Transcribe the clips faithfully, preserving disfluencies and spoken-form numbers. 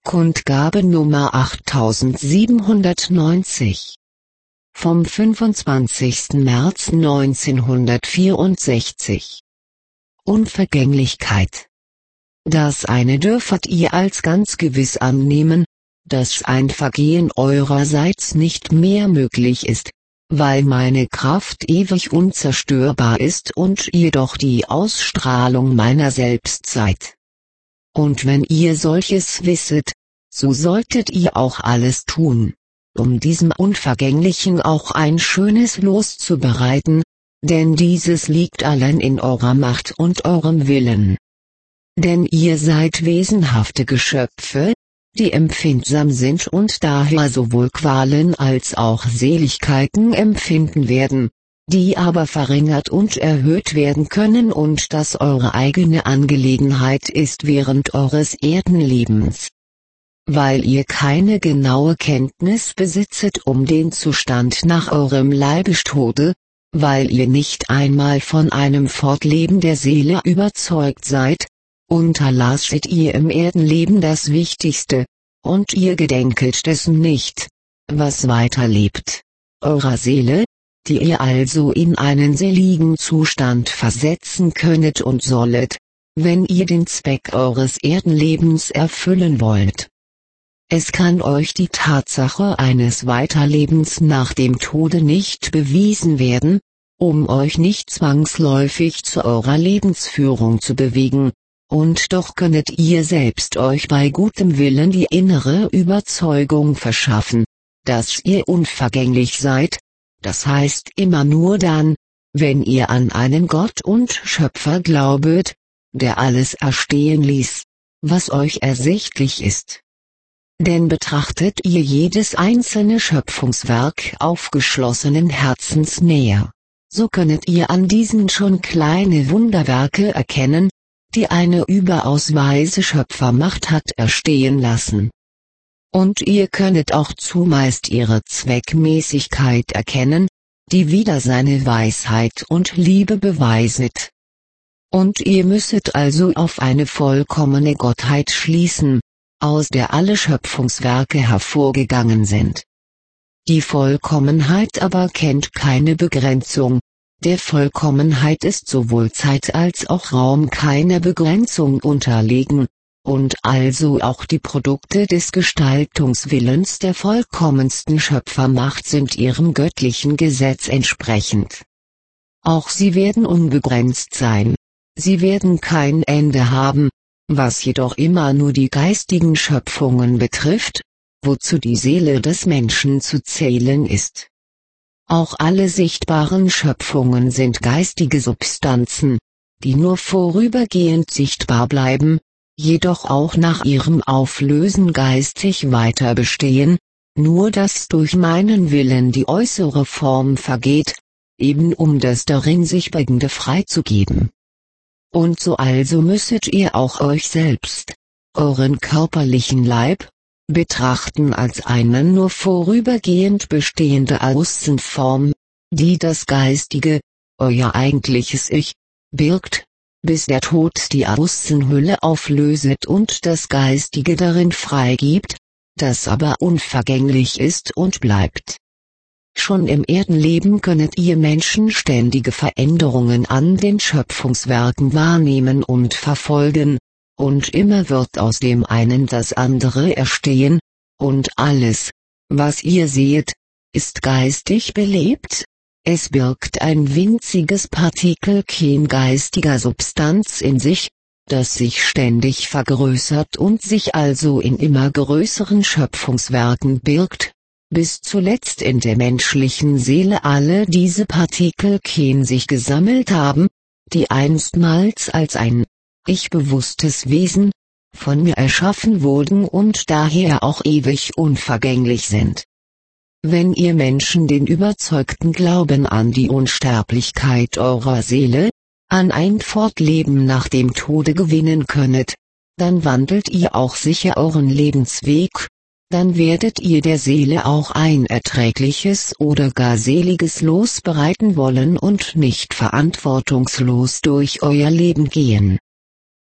Kundgabe Nummer achttausendsiebenhundertneunzig vom fünfundzwanzigsten März neunzehnhundertvierundsechzig. Unvergänglichkeit. Das eine dürfet ihr als ganz gewiss annehmen, dass ein Vergehen eurerseits nicht mehr möglich ist, weil meine Kraft ewig unzerstörbar ist und ihr doch die Ausstrahlung meiner selbst seid. Und wenn ihr solches wisset, so solltet ihr auch alles tun, um diesem Unvergänglichen auch ein schönes Los zu bereiten, denn dieses liegt allein in eurer Macht und eurem Willen. Denn ihr seid wesenhafte Geschöpfe, die empfindsam sind und daher sowohl Qualen als auch Seligkeiten empfinden werden, die aber verringert und erhöht werden können und das eure eigene Angelegenheit ist während eures Erdenlebens. Weil ihr keine genaue Kenntnis besitzet um den Zustand nach eurem Leibestode, weil ihr nicht einmal von einem Fortleben der Seele überzeugt seid, unterlasset ihr im Erdenleben das Wichtigste, und ihr gedenket dessen nicht, was weiterlebt, eurer Seele, die ihr also in einen seligen Zustand versetzen könnet und sollet, wenn ihr den Zweck eures Erdenlebens erfüllen wollt. Es kann euch die Tatsache eines Weiterlebens nach dem Tode nicht bewiesen werden, um euch nicht zwangsläufig zu eurer Lebensführung zu bewegen, und doch könnet ihr selbst euch bei gutem Willen die innere Überzeugung verschaffen, dass ihr unvergänglich seid, das heißt immer nur dann, wenn ihr an einen Gott und Schöpfer glaubet, der alles erstehen ließ, was euch ersichtlich ist. Denn betrachtet ihr jedes einzelne Schöpfungswerk aufgeschlossenen Herzens näher, so könnet ihr an diesen schon kleine Wunderwerke erkennen, die eine überaus weise Schöpfermacht hat erstehen lassen. Und ihr könnet auch zumeist ihre Zweckmäßigkeit erkennen, die wieder seine Weisheit und Liebe beweiset. Und ihr müsset also auf eine vollkommene Gottheit schließen, aus der alle Schöpfungswerke hervorgegangen sind. Die Vollkommenheit aber kennt keine Begrenzung, der Vollkommenheit ist sowohl Zeit als auch Raum keiner Begrenzung unterlegen, und also auch die Produkte des Gestaltungswillens der vollkommensten Schöpfermacht sind ihrem göttlichen Gesetz entsprechend. Auch sie werden unbegrenzt sein, sie werden kein Ende haben, was jedoch immer nur die geistigen Schöpfungen betrifft, wozu die Seele des Menschen zu zählen ist. Auch alle sichtbaren Schöpfungen sind geistige Substanzen, die nur vorübergehend sichtbar bleiben, jedoch auch nach ihrem Auflösen geistig weiter bestehen, nur dass durch meinen Willen die äußere Form vergeht, eben um das darin sich Bergende freizugeben. Und so also müsset ihr auch euch selbst, euren körperlichen Leib, betrachten als eine nur vorübergehend bestehende Außenform, die das Geistige, euer eigentliches Ich, birgt, bis der Tod die Außenhülle auflöset und das Geistige darin freigibt, das aber unvergänglich ist und bleibt. Schon im Erdenleben könnet ihr Menschen ständige Veränderungen an den Schöpfungswerken wahrnehmen und verfolgen, und immer wird aus dem einen das andere erstehen, und alles, was ihr seht, ist geistig belebt, es birgt ein winziges Partikelchen geistiger Substanz in sich, das sich ständig vergrößert und sich also in immer größeren Schöpfungswerken birgt, bis zuletzt in der menschlichen Seele alle diese Partikelchen sich gesammelt haben, die einstmals als ein ich-bewusstes Wesen von mir erschaffen wurden und daher auch ewig unvergänglich sind. Wenn ihr Menschen den überzeugten Glauben an die Unsterblichkeit eurer Seele, an ein Fortleben nach dem Tode gewinnen könnet, dann wandelt ihr auch sicher euren Lebensweg, dann werdet ihr der Seele auch ein erträgliches oder gar seliges Los bereiten wollen und nicht verantwortungslos durch euer Leben gehen.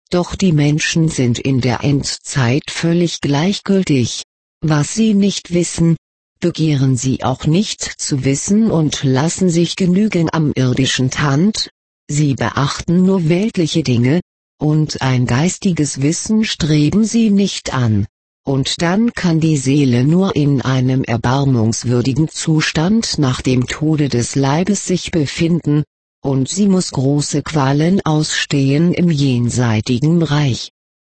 Doch die Menschen sind in der Endzeit völlig gleichgültig. Was sie nicht wissen, begehren sie auch nicht zu wissen und lassen sich genügen am irdischen Tand. Sie beachten nur weltliche Dinge, und ein geistiges Wissen streben sie nicht an. Und dann kann die Seele nur in einem erbarmungswürdigen Zustand nach dem Tode des Leibes sich befinden, und sie muss große Qualen ausstehen im jenseitigen Reich.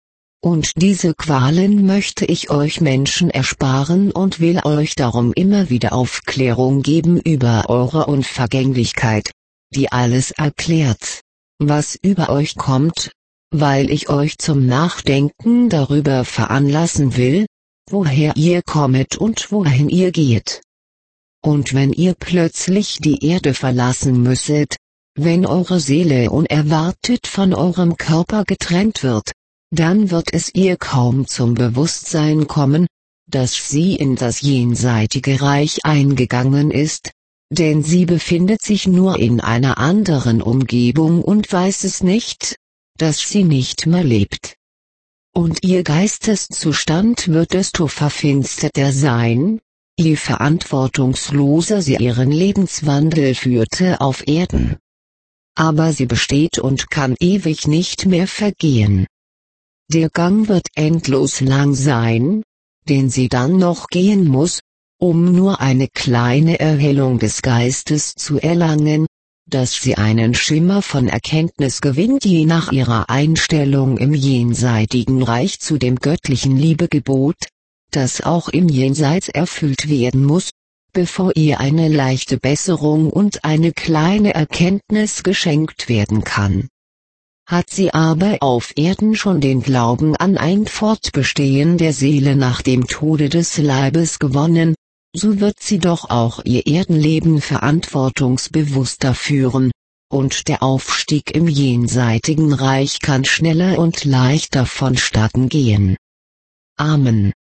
Und diese Qualen möchte ich euch Menschen ersparen und will euch darum immer wieder Aufklärung geben über eure Unvergänglichkeit, die alles erklärt, was über euch kommt, weil ich euch zum Nachdenken darüber veranlassen will, woher ihr kommet und wohin ihr geht. Und wenn ihr plötzlich die Erde verlassen müsset, wenn eure Seele unerwartet von eurem Körper getrennt wird, dann wird es ihr kaum zum Bewusstsein kommen, dass sie in das jenseitige Reich eingegangen ist, denn sie befindet sich nur in einer anderen Umgebung und weiß es nicht, dass sie nicht mehr lebt. Und ihr Geisteszustand wird desto verfinsterter sein, je verantwortungsloser sie ihren Lebenswandel führte auf Erden. Aber sie besteht und kann ewig nicht mehr vergehen. Der Gang wird endlos lang sein, den sie dann noch gehen muss, um nur eine kleine Erhellung des Geistes zu erlangen, dass sie einen Schimmer von Erkenntnis gewinnt je nach ihrer Einstellung im jenseitigen Reich zu dem göttlichen Liebegebot, das auch im Jenseits erfüllt werden muss, bevor ihr eine leichte Besserung und eine kleine Erkenntnis geschenkt werden kann. Hat sie aber auf Erden schon den Glauben an ein Fortbestehen der Seele nach dem Tode des Leibes gewonnen, so wird sie doch auch ihr Erdenleben verantwortungsbewusster führen, und der Aufstieg im jenseitigen Reich kann schneller und leichter vonstatten gehen. Amen.